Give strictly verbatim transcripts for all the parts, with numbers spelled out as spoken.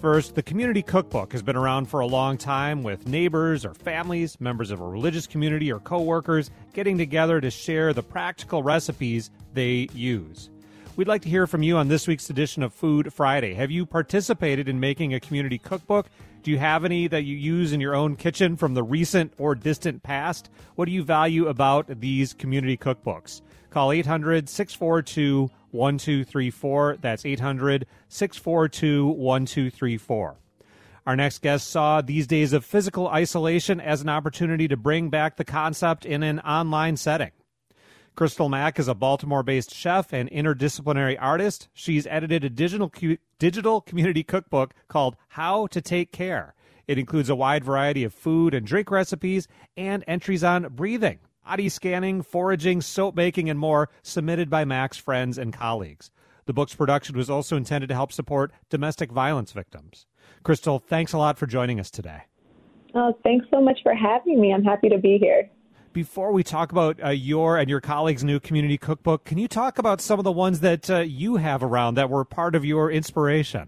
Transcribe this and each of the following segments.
first, the Community Cookbook has been around for a long time with neighbors or families, members of a religious community or coworkers getting together to share the practical recipes they use. We'd like to hear from you on this week's edition of Food Friday. Have you participated in making a community cookbook? Do you have any that you use in your own kitchen from the recent or distant past? What do you value about these community cookbooks? Call eight hundred, six four two, one two three four. That's eight hundred, six four two, one two three four. Our next guest saw these days of physical isolation as an opportunity to bring back the concept in an online setting. Crystal Mack is a Baltimore-based chef and interdisciplinary artist. She's edited a digital digital community cookbook called How to Take Care. It includes a wide variety of food and drink recipes and entries on breathing, body scanning, foraging, soap making, and more, submitted by Mack's friends and colleagues. The book's production was also intended to help support domestic violence victims. Crystal, thanks a lot for joining us today. Oh, thanks so much for having me. I'm happy to be here. Before we talk about uh, your and your colleagues' new community cookbook, can you talk about some of the ones that uh, you have around that were part of your inspiration?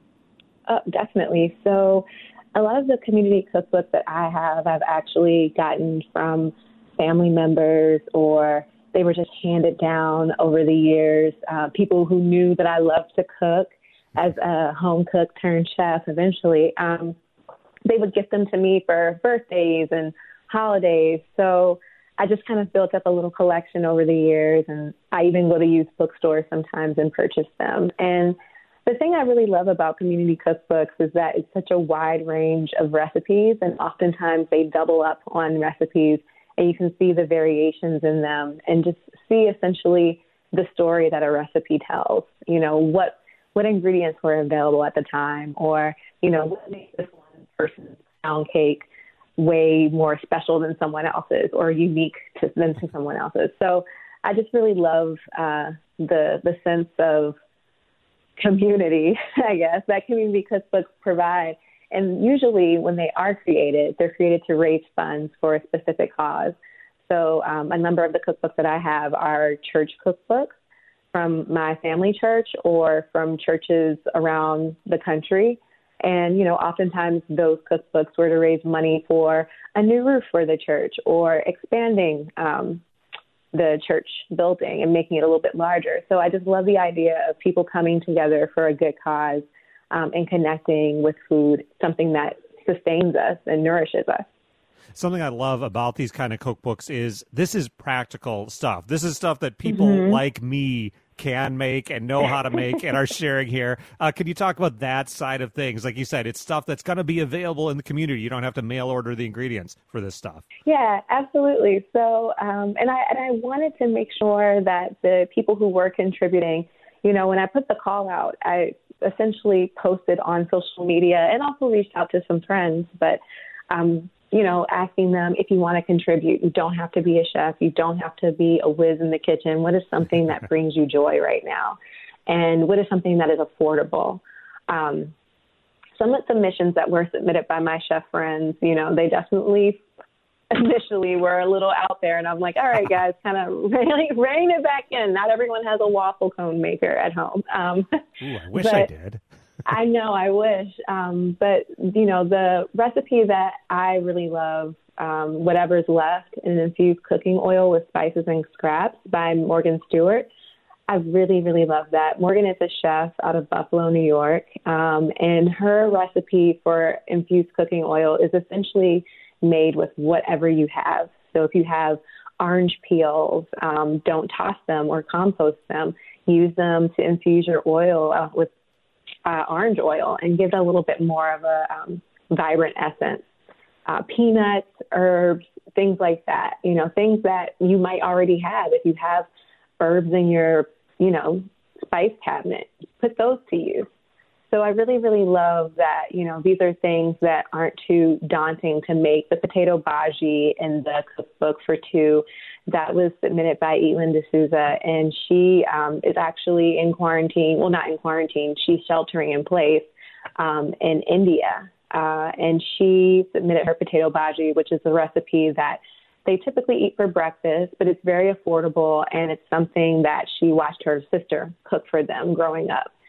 Uh, definitely. So a lot of the community cookbooks that I have, I've actually gotten from family members, or they were just handed down over the years. Uh, people who knew that I loved to cook as a home cook turned chef eventually. Um, they would gift them to me for birthdays and holidays. So I just kind of built up a little collection over the years, and I even go to used bookstores sometimes and purchase them. And the thing I really love about community cookbooks is that it's such a wide range of recipes, and oftentimes they double up on recipes, and you can see the variations in them and just see essentially the story that a recipe tells. You know, what what ingredients were available at the time, or, you know, what makes this one person's pound cake way more special than someone else's, or unique to, than to someone else's. So I just really love uh, the the sense of community, I guess, that community cookbooks provide. And usually when they are created, they're created to raise funds for a specific cause. So um, a number of the cookbooks that I have are church cookbooks from my family church or from churches around the country. And, you know, oftentimes those cookbooks were to raise money for a new roof for the church, or expanding um, the church building and making it a little bit larger. So I just love the idea of people coming together for a good cause um, and connecting with food, something that sustains us and nourishes us. Something I love about these kind of cookbooks is this is practical stuff. This is stuff that people Mm-hmm. like me can make and know how to make and are sharing here. Uh, can you talk about that side of things? Like you said, it's stuff that's going to be available in the community. You don't have to mail order the ingredients for this stuff. Yeah, absolutely. So, um, and I and I wanted to make sure that the people who were contributing, you know, when I put the call out, I essentially posted on social media and also reached out to some friends, but um, you know, asking them, if you want to contribute, you don't have to be a chef. You don't have to be a whiz in the kitchen. What is something that brings you joy right now? And what is something that is affordable? Um, some of the submissions that were submitted by my chef friends, you know, they definitely initially were a little out there. And I'm like, all right, guys, kind of rein, rein it back in. Not everyone has a waffle cone maker at home. Um, Ooh, I wish I did. I know, I wish. Um, but, you know, the recipe that I really love, um, Whatever's Left, an infused cooking oil with spices and scraps by Morgan Stewart. I really, really love that. Morgan is a chef out of Buffalo, New York, um, and her recipe for infused cooking oil is essentially made with whatever you have. So if you have orange peels, um, don't toss them or compost them. Use them to infuse your oil uh, with Uh, orange oil and give it a little bit more of a um, vibrant essence. Uh, peanuts, herbs, things like that, you know, things that you might already have. If you have herbs in your, you know, spice cabinet, put those to use. So I really, really love that, you know, these are things that aren't too daunting to make. The potato bhaji in the cookbook for two, that was submitted by Etlin D'Souza, and she um, is actually in quarantine. Well, not in quarantine. She's sheltering in place um, in India. Uh, and she submitted her potato bhaji, which is a recipe that they typically eat for breakfast, but it's very affordable, and it's something that she watched her sister cook for them growing up.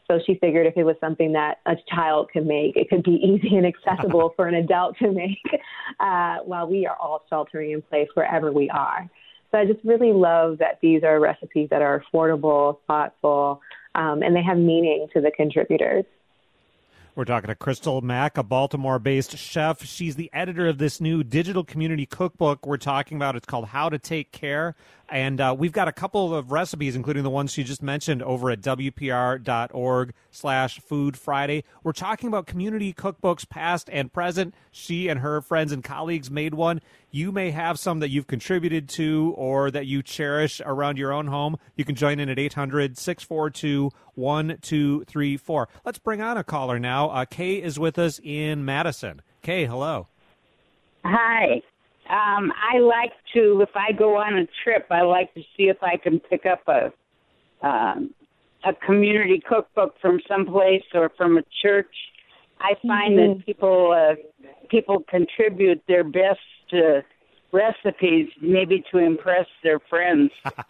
So she figured if it was something that a child could make, it could be easy and accessible for an adult to make uh, while we are all sheltering in place wherever we are. So I just really love that these are recipes that are affordable, thoughtful, um, and they have meaning to the contributors. We're talking to Crystal Mack, a Baltimore-based chef. She's the editor of this new digital community cookbook we're talking about. It's called How to Take Care. And uh, we've got a couple of recipes, including the ones she just mentioned, over at W P R dot org slash Food Friday. We're talking about community cookbooks past and present. She and her friends and colleagues made one. You may have some that you've contributed to or that you cherish around your own home. You can join in at eight hundred, six four two, one two three four. Let's bring on a caller now. Uh, Kay is with us in Madison. Kay, hello. Hi. Um, I like to, if I go on a trip, I like to see if I can pick up a um, a community cookbook from someplace or from a church. I find mm-hmm. that people uh, people contribute their best uh, recipes, maybe to impress their friends.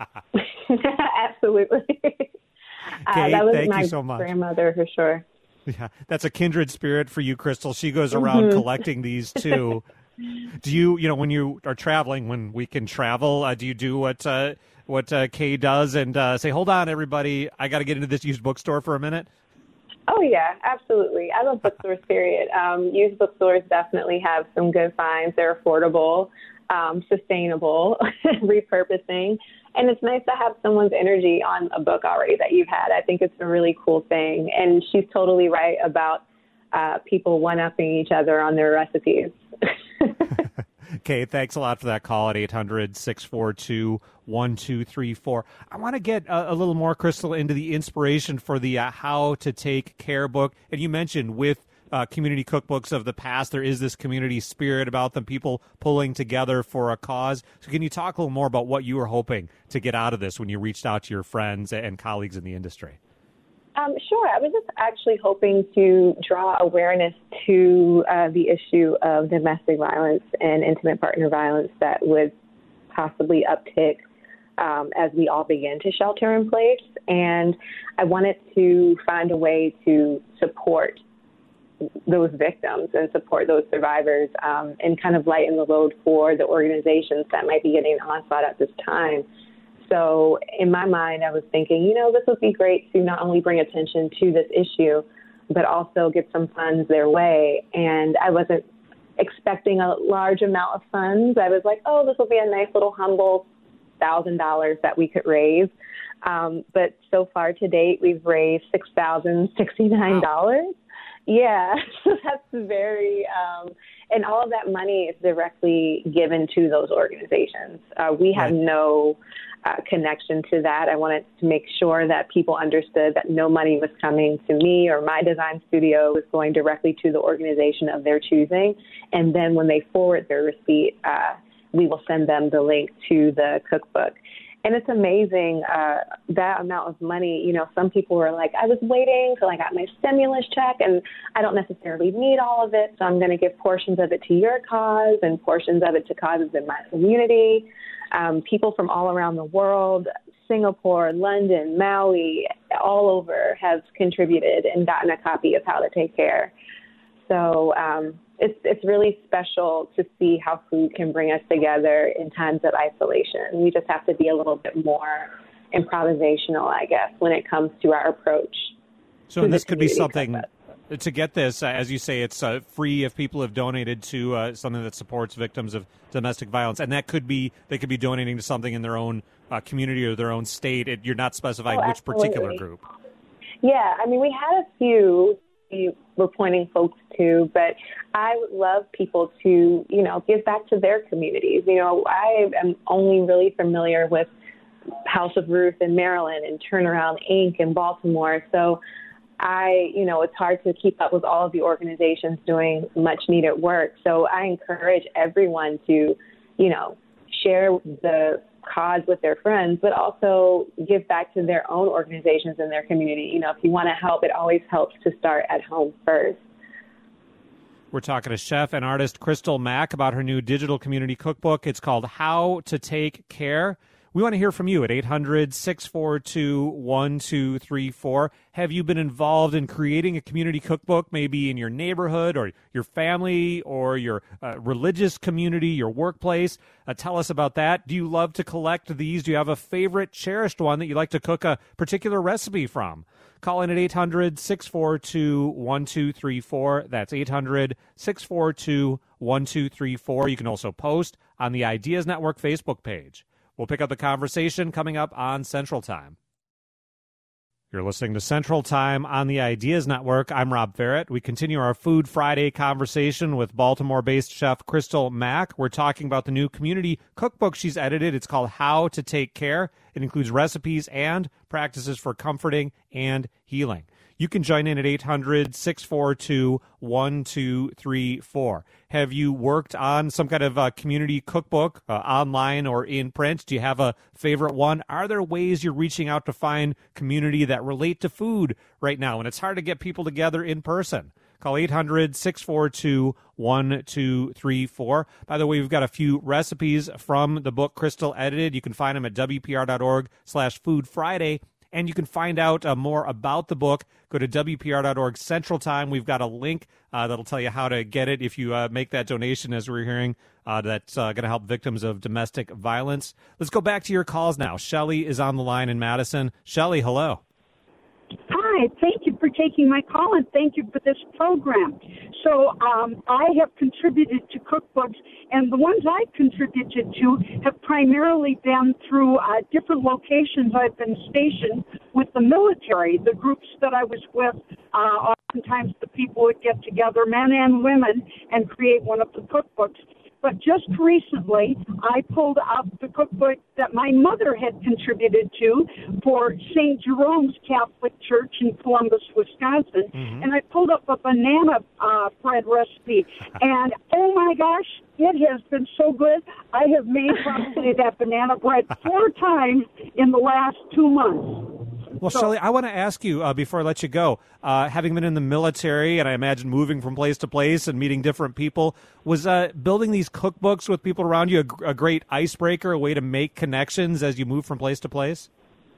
Absolutely. Kay, uh, that was thank my you so much. grandmother for sure. Yeah, that's a kindred spirit for you, Crystal. She goes around mm-hmm. collecting these too. Do you, you know, when you are traveling, when we can travel, uh, do you do what uh, what uh, Kay does and uh, say, hold on, everybody, I got to get into this used bookstore for a minute? Oh, yeah, absolutely. I love bookstores, period. Um, used bookstores definitely have some good finds. They're affordable, um, sustainable, repurposing. And it's nice to have someone's energy on a book already that you've had. I think it's a really cool thing. And she's totally right about uh, people one-upping each other on their recipes. Okay, thanks a lot for that call at eight hundred, six four two, one two three four. I want to get a, a little more, Crystal, into the inspiration for the uh, How to Take Care book. And you mentioned with uh, community cookbooks of the past, there is this community spirit about them, people pulling together for a cause. So can you talk a little more about what you were hoping to get out of this when you reached out to your friends and colleagues in the industry? Um, sure. I was just actually hoping to draw awareness to uh, the issue of domestic violence and intimate partner violence that would possibly uptick um, as we all begin to shelter in place. And I wanted to find a way to support those victims and support those survivors um, and kind of lighten the load for the organizations that might be getting onslaught at this time. So in my mind, I was thinking, you know, this would be great to not only bring attention to this issue, but also get some funds their way. And I wasn't expecting a large amount of funds. I was like, oh, this will be a nice little humble one thousand dollars that we could raise. Um, but so far to date, we've raised six thousand sixty-nine dollars. Wow. Yeah, so that's very, um, and all of that money is directly given to those organizations. Uh, we have right. no uh, connection to that. I wanted to make sure that people understood that no money was coming to me or my design studio. It was going directly to the organization of their choosing. And then when they forward their receipt, uh, we will send them the link to the cookbook. And it's amazing, uh, that amount of money. You know, some people were like, I was waiting till I got my stimulus check, and I don't necessarily need all of it, so I'm going to give portions of it to your cause and portions of it to causes in my community. Um, people from all around the world, Singapore, London, Maui, all over have contributed and gotten a copy of How to Take Care. So um, it's it's really special to see how food can bring us together in times of isolation. We just have to be a little bit more improvisational, I guess, when it comes to our approach. So and this could be something, to get this, uh, as you say, it's uh, free if people have donated to uh, something that supports victims of domestic violence. And that could be, they could be donating to something in their own uh, community or their own state. It, you're not specifying oh, which particular group. Yeah, I mean, we had a few we were pointing folks to, but I would love people to, you know, give back to their communities. You know, I am only really familiar with House of Ruth in Maryland and Turnaround Incorporated in Baltimore. So I, you know, it's hard to keep up with all of the organizations doing much needed work. So I encourage everyone to, you know, share the cause with their friends, but also give back to their own organizations in their community. You know, if you want to help, it always helps to start at home first. We're talking to chef and artist Crystal Mack about her new digital community cookbook. It's called How to Take Care. We want to hear from you at eight hundred, six four two, one two three four. Have you been involved in creating a community cookbook, maybe in your neighborhood or your family or your uh, religious community, your workplace? Uh, tell us about that. Do you love to collect these? Do you have a favorite, cherished one that you like to cook a particular recipe from? Call in at eight hundred, six four two, one two three four. That's eight hundred, six four two, one two three four. You can also post on the Ideas Network Facebook page. We'll pick up the conversation coming up on Central Time. You're listening to Central Time on the Ideas Network. I'm Rob Ferrett. We continue our Food Friday conversation with Baltimore-based chef Crystal Mack. We're talking about the new community cookbook she's edited. It's called How to Take Care. It includes recipes and practices for comforting and healing. You can join in at eight hundred, six four two, one two three four. Have you worked on some kind of uh, community cookbook uh, online or in print? Do you have a favorite one? Are there ways you're reaching out to find community that relate to food right now? And it's hard to get people together in person. Call eight hundred, six four two, one two three four. By the way, we've got a few recipes from the book Crystal edited. You can find them at W P R dot org slash Food Friday. And you can find out uh, more about the book. Go to W P R dot org Central Time. We've got a link uh, that'll tell you how to get it if you uh, make that donation, as we're hearing. Uh, that's uh, going to help victims of domestic violence. Let's go back to your calls now. Shelley is on the line in Madison. Shelley, hello. Hi, thank you for taking my call, and thank you for this program. So um, I have contributed to cookbooks, and the ones I've contributed to have primarily been through uh, different locations I've been stationed with the military. The groups that I was with, uh, oftentimes the people would get together, men and women, and create one of the cookbooks. But just recently, I pulled up the cookbook that my mother had contributed to for Saint Jerome's Catholic Church in Columbus, Wisconsin. Mm-hmm. And I pulled up a banana uh, bread recipe. And, oh, my gosh, it has been so good. I have made probably that banana bread four times in the last two months. Well, so, Shelley, I want to ask you, uh, before I let you go, uh, having been in the military and I imagine moving from place to place and meeting different people, was uh, building these cookbooks with people around you a, a great icebreaker, a way to make connections as you move from place to place?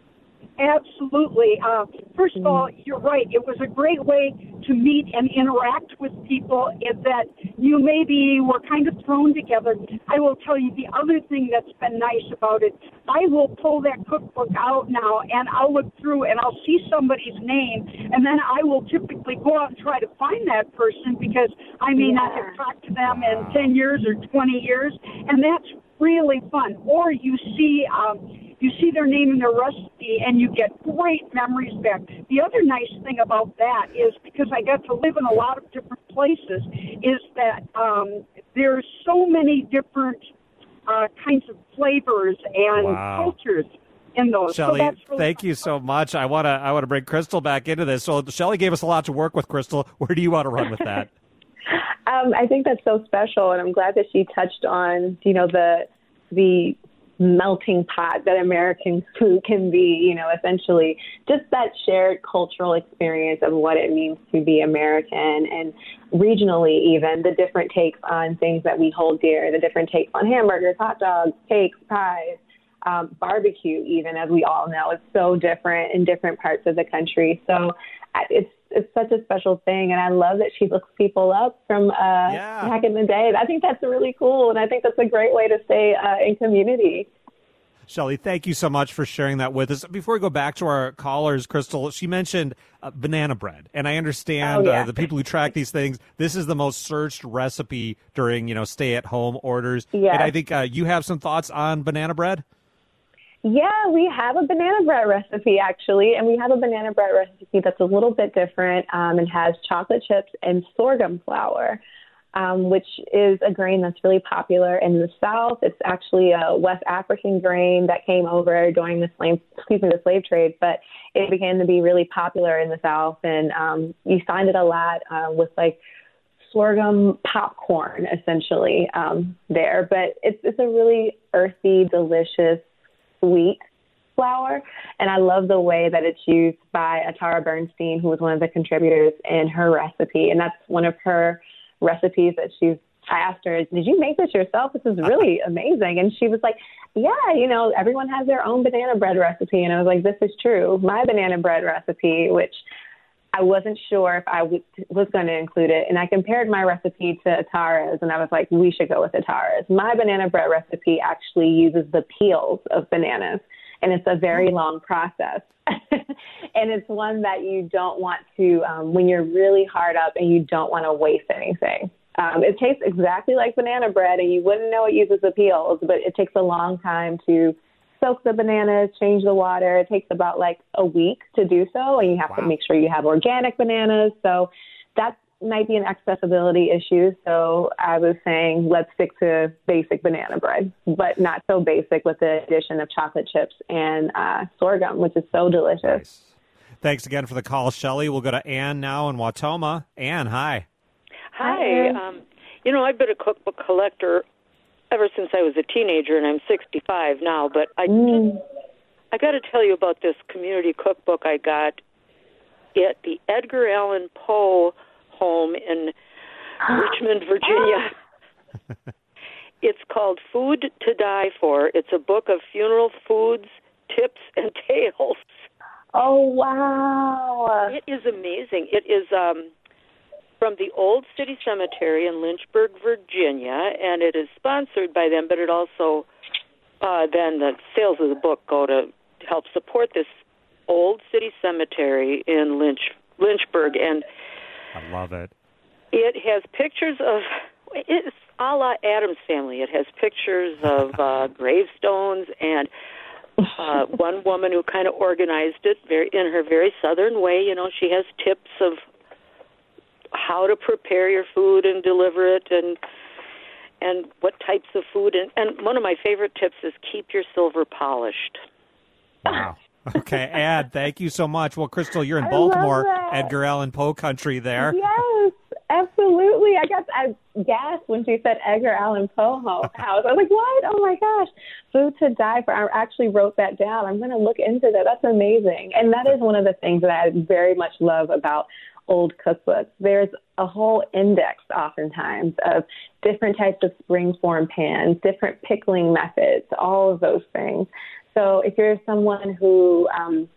Absolutely. Uh, first of all, you're right. It was a great way to meet and interact with people in that you maybe were kind of thrown together. I will tell you the other thing that's been nice about it. I will pull that cookbook out now, and I'll look through, and I'll see somebody's name, and then I will typically go out and try to find that person because I may yeah. not have talked to them in ten years or twenty years, and that's really fun. Or you see... Um, You see their name and their recipe, and you get great memories back. The other nice thing about that is, because I got to live in a lot of different places, is that um, there's so many different uh, kinds of flavors and wow. cultures in those. Shelley, so really thank you so much. I want to I want to bring Crystal back into this. So Shelley gave us a lot to work with, Crystal. Where do you want to run with that? um, I think that's so special, and I'm glad that she touched on, you know, the the melting pot that American food can be, you know, essentially just that shared cultural experience of what it means to be American, and regionally even the different takes on things that we hold dear, the different takes on hamburgers, hot dogs, cakes, pies, um, barbecue even, as we all know, is so different in different parts of the country. So it's it's such a special thing, and I love that she looks people up from uh, yeah. back in the day. I think that's really cool, and I think that's a great way to stay uh, in community. Shelley, thank you so much for sharing that with us. Before we go back to our callers, Crystal, she mentioned uh, banana bread, and I understand oh, yeah. uh, the people who track these things, this is the most searched recipe during, you know, stay-at-home orders. Yes. And I think uh, you have some thoughts on banana bread? Yeah, we have a banana bread recipe, actually, and we have a banana bread recipe that's a little bit different um, and has chocolate chips and sorghum flour, um, which is a grain that's really popular in the South. It's actually a West African grain that came over during the slave, excuse me, the slave trade, but it began to be really popular in the South, and um, you find it a lot uh, with, like, sorghum popcorn, essentially, um, there. But it's, it's a really earthy, delicious, sweet flour, and I love the way that it's used by Atara Bernstein, who was one of the contributors in her recipe, and that's one of her recipes that she's I asked her, did you make this yourself? This is really amazing. And she was like, yeah, you know, everyone has their own banana bread recipe. And I was like, this is true. My banana bread recipe, which I wasn't sure if I w- was going to include it. And I compared my recipe to Atara's, and I was like, we should go with Atara's. My banana bread recipe actually uses the peels of bananas, and it's a very long process. And it's one that you don't want to, um, when you're really hard up and you don't want to waste anything. Um, it tastes exactly like banana bread, and you wouldn't know it uses the peels, but it takes a long time to soak the bananas, change the water. It takes about like a week to do so, and you have wow. to make sure you have organic bananas. So that might be an accessibility issue. So I was saying let's stick to basic banana bread, but not so basic with the addition of chocolate chips and uh, sorghum, which is so delicious. Nice. Thanks again for the call, Shelley. We'll go to Ann now in Wautoma. Ann, hi. Hi. Um, you know, I've been a cookbook collector ever since I was a teenager, and I'm sixty-five now. But I, mm. I got to tell you about this community cookbook I got at the Edgar Allan Poe home in Richmond, Virginia. It's called Food to Die For. It's a book of funeral foods, tips, and tales. Oh, wow. It is amazing. It is um, from the Old City Cemetery in Lynchburg, Virginia, and it is sponsored by them, but it also, uh, then the sales of the book go to help support this Old City Cemetery in Lynch, Lynchburg. And I love it. It has pictures of, it's a la Addams Family. It has pictures of uh, gravestones and uh, one woman who kind of organized it very in her very southern way. You know, she has tips of how to prepare your food and deliver it, and and what types of food. And, and one of my favorite tips is keep your silver polished. Wow. Okay, Ad, thank you so much. Well, Crystal, you're in Baltimore, Edgar Allan Poe country there. Yes, absolutely. I got I gasped when she said Edgar Allan Poe house. I was like, what? Oh, my gosh. Food to Die For. I actually wrote that down. I'm going to look into that. That's amazing. And that is one of the things that I very much love about old cookbooks. There's a whole index oftentimes of different types of springform pans, different pickling methods, all of those things. So if you're someone who um,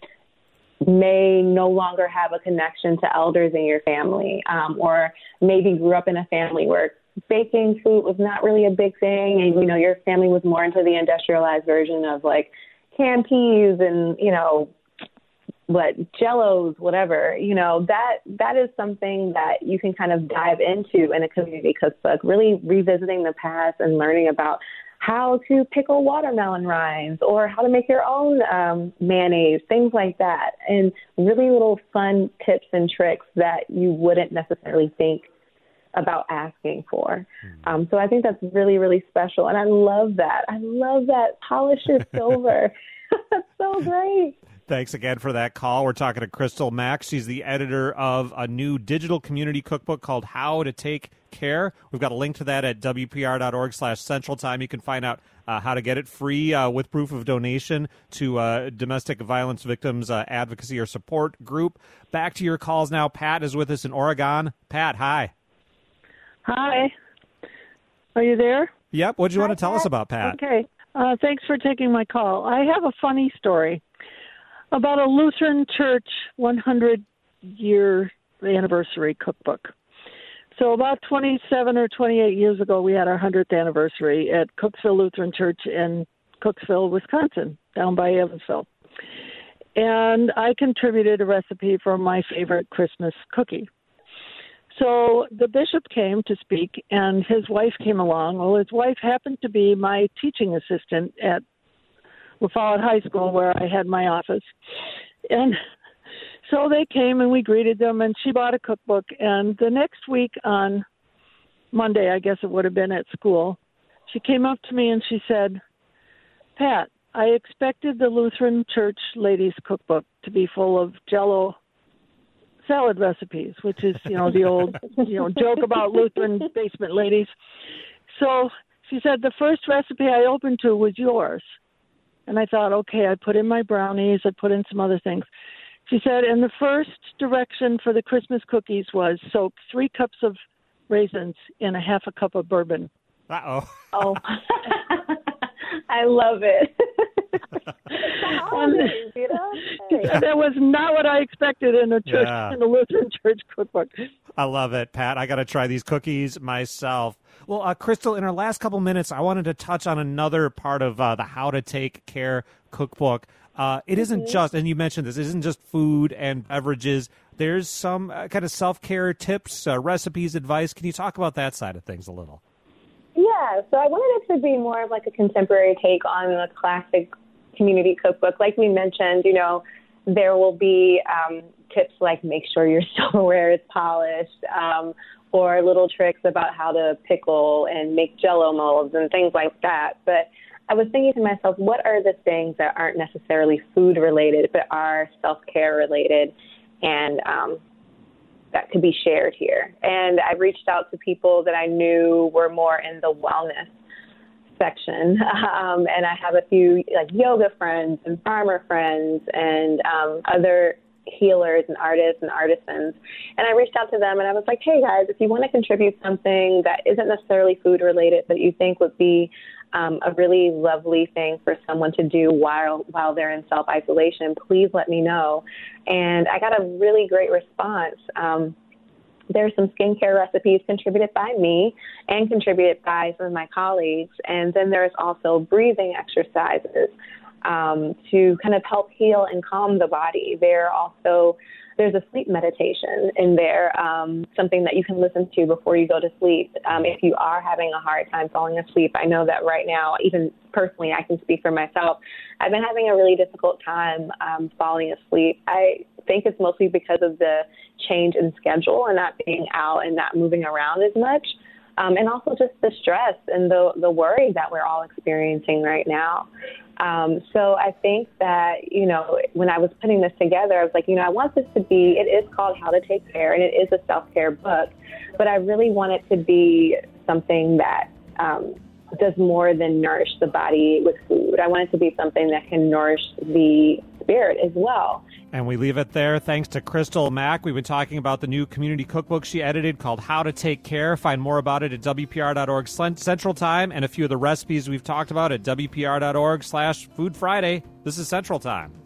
may no longer have a connection to elders in your family, um, or maybe grew up in a family where baking food was not really a big thing, and, you know, your family was more into the industrialized version of, like, canned peas and, you know, what, Jell-O's, whatever, you know, that that is something that you can kind of dive into in a community cookbook, really revisiting the past and learning about how to pickle watermelon rinds or how to make your own um, mayonnaise, things like that, and really little fun tips and tricks that you wouldn't necessarily think about asking for. Mm-hmm. Um, so I think that's really, really special, and I love that. I love that polish is silver. That's so great. Thanks again for that call. We're talking to Crystal Mack. She's the editor of a new digital community cookbook called How to Take Care. We've got a link to that at W P R dot org slash Central Time. You can find out uh, how to get it free uh, with proof of donation to uh, domestic violence victims uh, advocacy or support group. Back to your calls now. Pat is with us in Oregon. Pat, hi. Hi. Are you there? Yep. What do you Hi, want to tell Pat. us about, Pat? Okay. Uh, thanks for taking my call. I have a funny story about a Lutheran church one hundred year anniversary cookbook. So about twenty-seven or twenty-eight years ago, we had our one hundredth anniversary at Cooksville Lutheran Church in Cooksville, Wisconsin, down by Evansville. And I contributed a recipe for my favorite Christmas cookie. So the bishop came to speak, and his wife came along. Well, his wife happened to be my teaching assistant at La Follette High School, where I had my office. And so they came and we greeted them, and she bought a cookbook. And the next week on Monday, I guess it would have been at school, she came up to me and she said, Pat, I expected the Lutheran Church Ladies Cookbook to be full of Jell-O salad recipes, which is, you know, the old, you know, joke about Lutheran basement ladies. So she said, the first recipe I opened to was yours. And I thought, okay, I put in my brownies, I put in some other things. She said, and the first direction for the Christmas cookies was soak three cups of raisins in a half a cup of bourbon. Uh-oh. Oh, I love it. And that was not what I expected in a church, Yeah. in a Lutheran church cookbook. I love it, Pat. I got to try these cookies myself. Well, uh, Crystal, in our last couple minutes, I wanted to touch on another part of uh, the How to Take Care cookbook. Uh, it isn't Mm-hmm. just, and you mentioned this, it isn't just food and beverages. There's some uh, kind of self-care tips, uh, recipes, advice. Can you talk about that side of things a little? Yeah, so I wanted it to be more of like a contemporary take on the classic community cookbook. Like we mentioned, you know, there will be um, tips like make sure your silverware is polished, um, or little tricks about how to pickle and make Jell-O molds and things like that. But I was thinking to myself, what are the things that aren't necessarily food related but are self-care related and um, that could be shared here? And I reached out to people that I knew were more in the wellness section. Um, and I have a few like yoga friends and farmer friends and um, other healers and artists and artisans. And I reached out to them and I was like, hey guys, if you want to contribute something that isn't necessarily food related, but you think would be um, a really lovely thing for someone to do while, while they're in self-isolation, please let me know. And I got a really great response. Um, There's some skincare recipes contributed by me and contributed by some of my colleagues. And then there's also breathing exercises um, to kind of help heal and calm the body. There are also, there's a sleep meditation in there, um, something that you can listen to before you go to sleep. Um, if you are having a hard time falling asleep, I know that right now, even personally, I can speak for myself. I've been having a really difficult time um, falling asleep. I think it's mostly because of the change in schedule and not being out and not moving around as much. Um, and also just the stress and the, the worry that we're all experiencing right now. Um, so I think that, you know, when I was putting this together, I was like, you know, I want this to be, it is called How to Take Care, and it is a self-care book, but I really want it to be something that um, does more than nourish the body with food. I want it to be something that can nourish the spirit as well. And we leave it there. Thanks to Crystal Mack. We've been talking about the new community cookbook she edited called How to Take Care. Find more about it at W P R dot org Central Time and a few of the recipes we've talked about at W P R dot org slash Food Friday. This is Central Time.